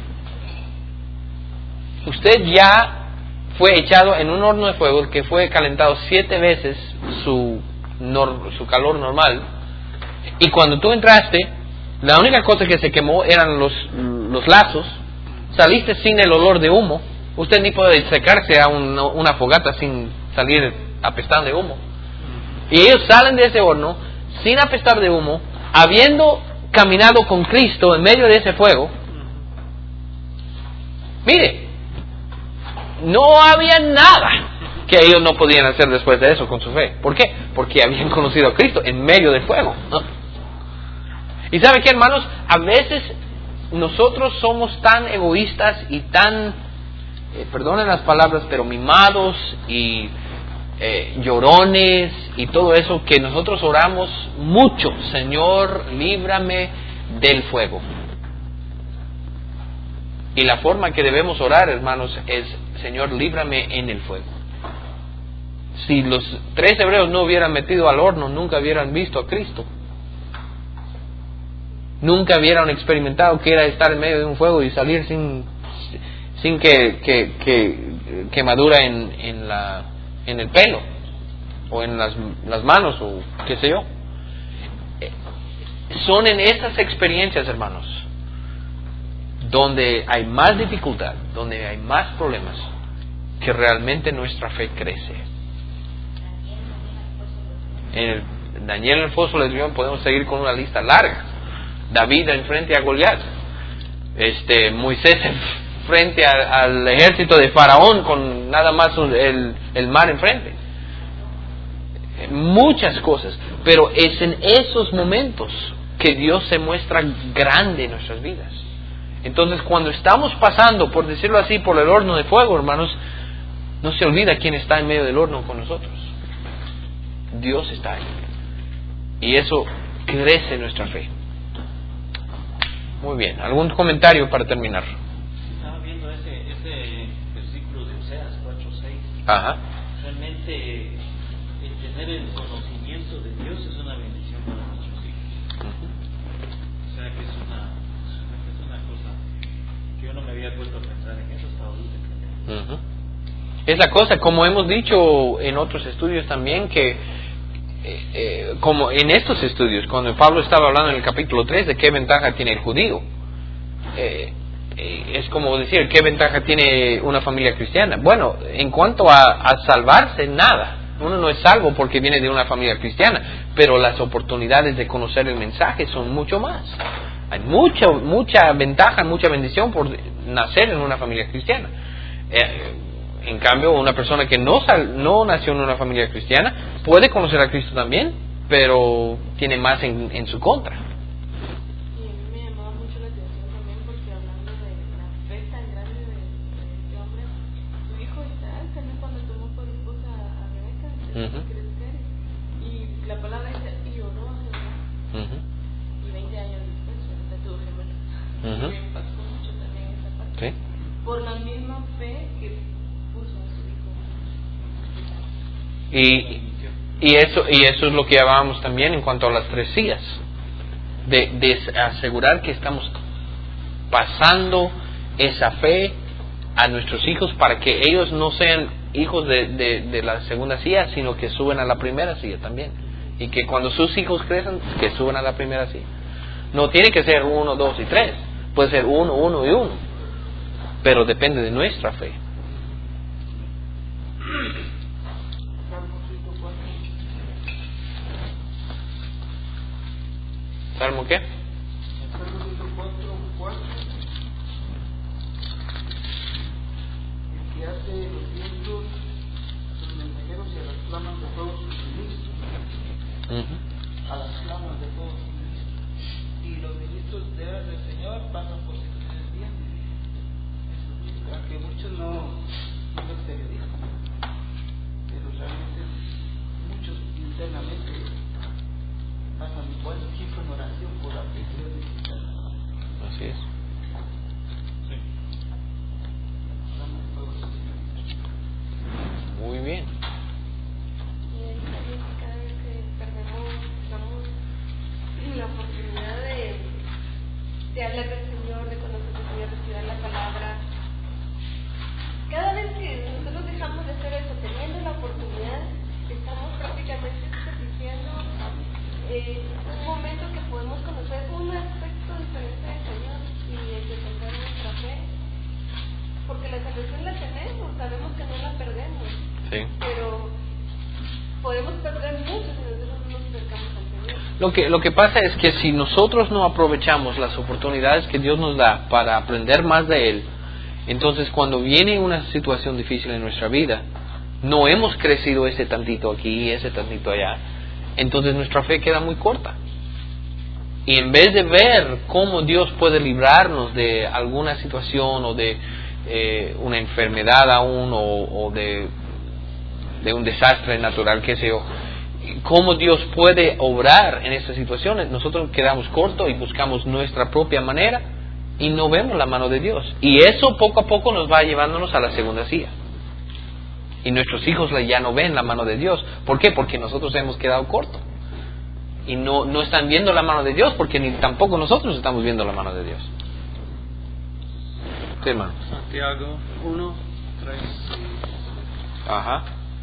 Usted ya fue echado en un horno de fuego que fue calentado siete veces su, nor, su calor normal. Y cuando tú entraste, la única cosa que se quemó eran los, los lazos. Saliste sin el olor de humo. Usted ni puede secarse a una, una fogata sin salir apestando de humo. Y ellos salen de ese horno sin apestar de humo, habiendo caminado con Cristo en medio de ese fuego. Mire, no había nada que ellos no podían hacer después de eso con su fe. ¿Por qué? Porque habían conocido a Cristo en medio del fuego. Y ¿sabe qué, hermanos? A veces nosotros somos tan egoístas y tan, eh, perdonen las palabras, pero mimados y eh, llorones y todo eso, que nosotros oramos mucho: Señor, líbrame del fuego. Y la forma que debemos orar, hermanos, es: Señor, líbrame en el fuego. Si los tres hebreos no hubieran metido al horno, nunca hubieran visto a Cristo. Nunca hubieran experimentado que era estar en medio de un fuego y salir sin, sin que, que, que quemadura en, en, la, en el pelo o en las, las manos o qué sé yo. Son en esas experiencias, hermanos, donde hay más dificultad, donde hay más problemas, que realmente nuestra fe crece. En el, Daniel en el foso del león podemos seguir con una lista larga. David enfrente a Goliat, este, Moisés frente a, al ejército de Faraón con nada más el, el mar enfrente. Muchas cosas, pero es en esos momentos que Dios se muestra grande en nuestras vidas. Entonces, cuando estamos pasando, por decirlo así, por el horno de fuego, hermanos, no se olvida quién está en medio del horno con nosotros. Dios está ahí. Y eso crece nuestra fe. Muy bien. ¿Algún comentario para terminar? Estaba viendo ese, ese versículo de Oseas cuatro seis. Ajá. Realmente, el tener el conocimiento de Dios es una bendición para nuestros hijos. Uh-huh. O sea que es una, es una cosa que yo no me había puesto a pensar en eso hasta ahorita. Uh-huh. Es la cosa, como hemos dicho en otros estudios también, que Eh, eh, como en estos estudios, cuando Pablo estaba hablando en el capítulo tres de qué ventaja tiene el judío, eh, eh, es como decir, ¿qué ventaja tiene una familia cristiana? Bueno, en cuanto a, a salvarse, nada. Uno no es salvo porque viene de una familia cristiana, pero las oportunidades de conocer el mensaje son mucho más. Hay mucha, mucha ventaja, mucha bendición por nacer en una familia cristiana. Eh, En cambio, una persona que no, sal, no nació en una familia cristiana puede conocer a Cristo también, pero tiene más en, en su contra. Y a mí me llamaba mucho la atención también porque hablando de la fe tan grande de, de este hombre, su hijo Isaac también cuando tomó por esposa a Rebeca, empezó a crecer, y la palabra dice, y oró a Jehová. Uh-huh. Y veinte años después, ahorita tuvo gemelos. Uh-huh. Me impactó mucho también esa parte. ¿Sí? Por la misma fe que Y, y eso y eso es lo que hablábamos también en cuanto a las tres sillas, de, de asegurar que estamos pasando esa fe a nuestros hijos para que ellos no sean hijos de, de, de la segunda silla, sino que suben a la primera silla también, y que cuando sus hijos crecen, que suban a la primera silla. No tiene que ser uno, dos y tres, puede ser uno, uno y uno, pero depende de nuestra fe. ¿Salmo qué? Salmo ciento cuatro, cuatro. El que hace los vientos a sus mensajeros y a las flamas de fuego sus ministros. Uh-huh. A las flamas de fuego sus ministros. Y los ministros del Señor pasan por situaciones bien difíciles. Aunque muchos no, no lo exteriorizan. Pero realmente muchos internamente pasan buen tiempo en oración por la fe. Sí. Pero podemos perder mucho si nosotros no nos acercamos al Señor. Lo que, lo que pasa es que si nosotros no aprovechamos las oportunidades que Dios nos da para aprender más de Él, entonces cuando viene una situación difícil en nuestra vida, no hemos crecido ese tantito aquí, ese tantito allá, entonces nuestra fe queda muy corta. Y en vez de ver cómo Dios puede librarnos de alguna situación o de eh, una enfermedad aún o, o de, de un desastre natural, qué sé yo, cómo Dios puede obrar en estas situaciones, nosotros quedamos cortos y buscamos nuestra propia manera y no vemos la mano de Dios. Y eso poco a poco nos va llevándonos a la segunda silla. Y nuestros hijos ya no ven la mano de Dios. ¿Por qué? Porque nosotros hemos quedado cortos. Y no, no están viendo la mano de Dios porque ni tampoco nosotros estamos viendo la mano de Dios. Sí, hermano. Santiago uno, tres. Ajá.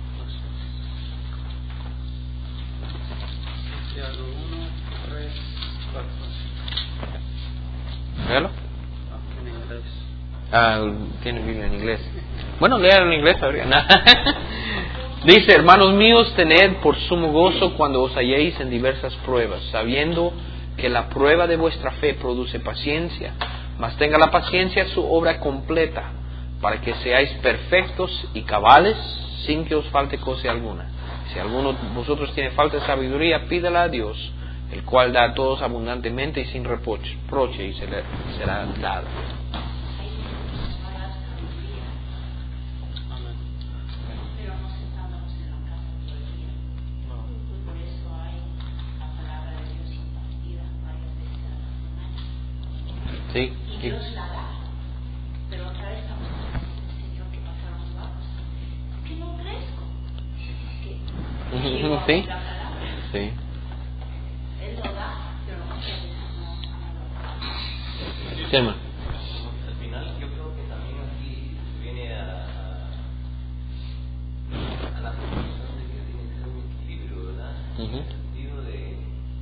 Santiago uno, tres, cuatro. ¿Léalo? Ah, en inglés. Ah, tiene Biblia en inglés. Bueno, léalo en inglés. Dice, hermanos míos, tened por sumo gozo cuando os halléis en diversas pruebas, sabiendo que la prueba de vuestra fe produce paciencia, mas tenga la paciencia su obra completa, para que seáis perfectos y cabales, sin que os falte cosa alguna. Si alguno de vosotros tiene falta de sabiduría, pídala a Dios, el cual da a todos abundantemente y sin reproche, reproche y se le será dado. Sí. Y Dios la da. Pero otra vez estamos diciendo, Señor, que pasamos vamos. ¿Por qué no crezco? Es que digo, sí. la palabra. Sí. Él lo da, pero muchas veces no, no lo da. Sí, hermano. Al final yo creo que también aquí viene a, a, a la conclusión de que tiene que ser un equilibrio, ¿verdad? Uh-huh. En el sentido de,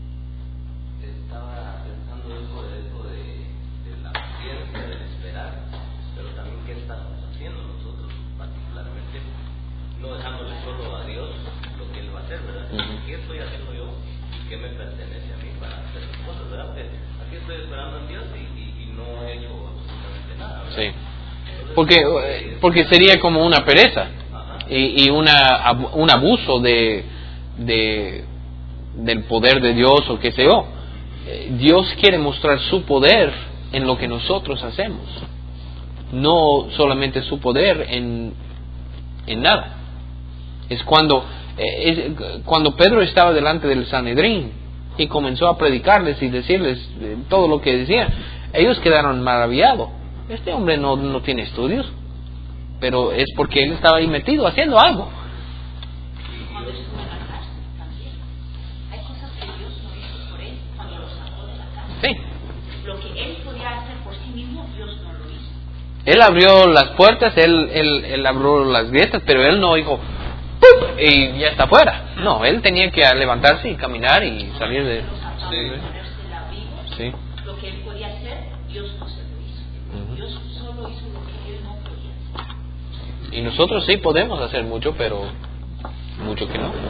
estaba pensando eso de eso de la paciencia, del esperar, pero también qué estamos haciendo nosotros particularmente, no dejándole solo a Dios lo que Él va a hacer, ¿verdad? Uh-huh. ¿Qué estoy haciendo yo y qué me pertenece a mí para hacer las cosas, ¿verdad? Porque aquí estoy esperando en Dios y, y, y no he hecho absolutamente nada, ¿verdad? Sí. Porque, porque sería como una pereza y, y una, un abuso de, de del poder de Dios o qué sé yo. Dios quiere mostrar su poder en lo que nosotros hacemos, no solamente su poder en, en nada. Es cuando, es cuando Pedro estaba delante del Sanedrín y comenzó a predicarles y decirles todo lo que decían, ellos quedaron maravillados. Este hombre no, no tiene estudios, pero es porque él estaba ahí metido haciendo algo. Cuando estuvo en la cárcel también. Hay cosas que Dios no hizo por él cuando lo sacó de la cárcel. Sí. Lo que él podía hacer por sí mismo, Dios no lo hizo. Él abrió las puertas, él, él, él abrió las grietas, pero él no dijo ¡pup! Y ya está afuera. No, él tenía que levantarse y caminar y salir de... Los atados, ponerse el abrigo. Sí. Lo que él podía hacer, Dios no se lo hizo. Uh-huh. Dios solo hizo lo que él no podía hacer. Y nosotros sí podemos hacer mucho, pero mucho que no.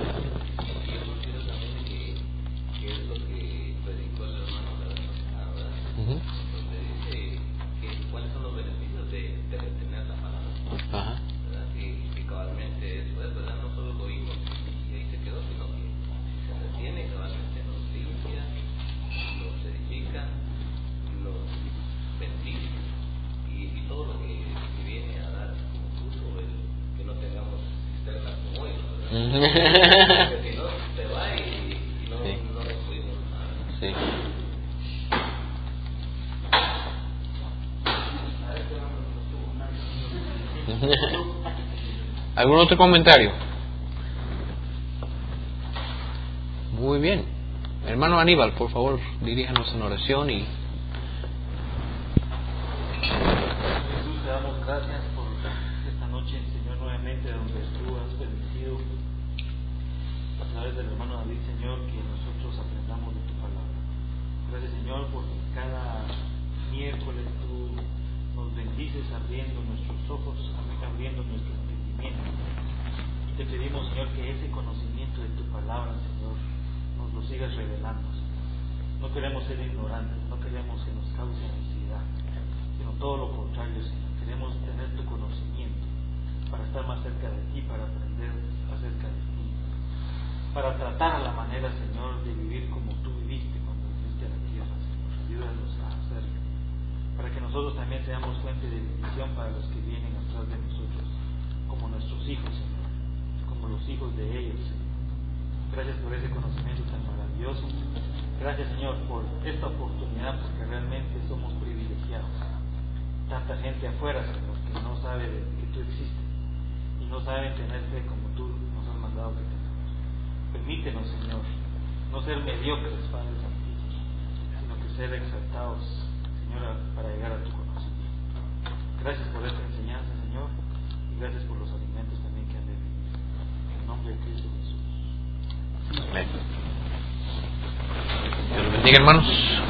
Uh-huh. ¿Cuáles son los beneficios de, de retener la palabra? Ajá. ¿Verdad? Y, y cabalmente eso es, ¿verdad? No solo lo oímos y ahí se quedó, sino que se retiene, cabalmente nos limpia, nos edifica, nos bendice y, y todo lo que, que viene a dar como fruto, el, que no tengamos cisternas como hoy, ¿verdad? Porque si no, se va y, y no, Sí. no recibimos nada. Sí. ¿Algún otro comentario? Muy bien. Hermano Aníbal, por favor, diríjanos en oración y... Jesús, te damos gracias por esta noche, Señor, nuevamente, donde tú has permitido, a través del hermano David, Señor, que nosotros aprendamos de tu palabra. Gracias, Señor, porque cada miércoles tú nos bendices abriendo nuestros ojos, abriendo nuestro entendimiento. te pedimos, Señor, que ese conocimiento de tu palabra, Señor, nos lo sigas revelando, Señor. No queremos ser ignorantes, no queremos que nos cause ansiedad, sino todo lo contrario, Señor. Queremos tener tu conocimiento para estar más cerca de ti, para aprender acerca de ti, para tratar a la manera, Señor, de vivir como tú viviste cuando viniste a la tierra, Señor. Ayúdanos a hacerlo, para que nosotros también seamos fuente de bendición para los que vienen atrás de nosotros, como nuestros hijos, Señor, como los hijos de ellos, Señor. Gracias por ese conocimiento tan maravilloso. Gracias, Señor, por esta oportunidad, porque realmente somos privilegiados. Tanta gente afuera, Señor, que no sabe de que tú existes y no sabe tener fe como tú nos has mandado que tengamos. Permítenos, Señor, no ser mediocres, Padre Santísimo, sino que ser exaltados, Señor, para llegar a tu conocimiento. Gracias por esta enseñanza, Señor, y gracias por los alimentos también que han de venir. En el nombre de Cristo Jesús. Amén. Dios los bendiga, hermanos.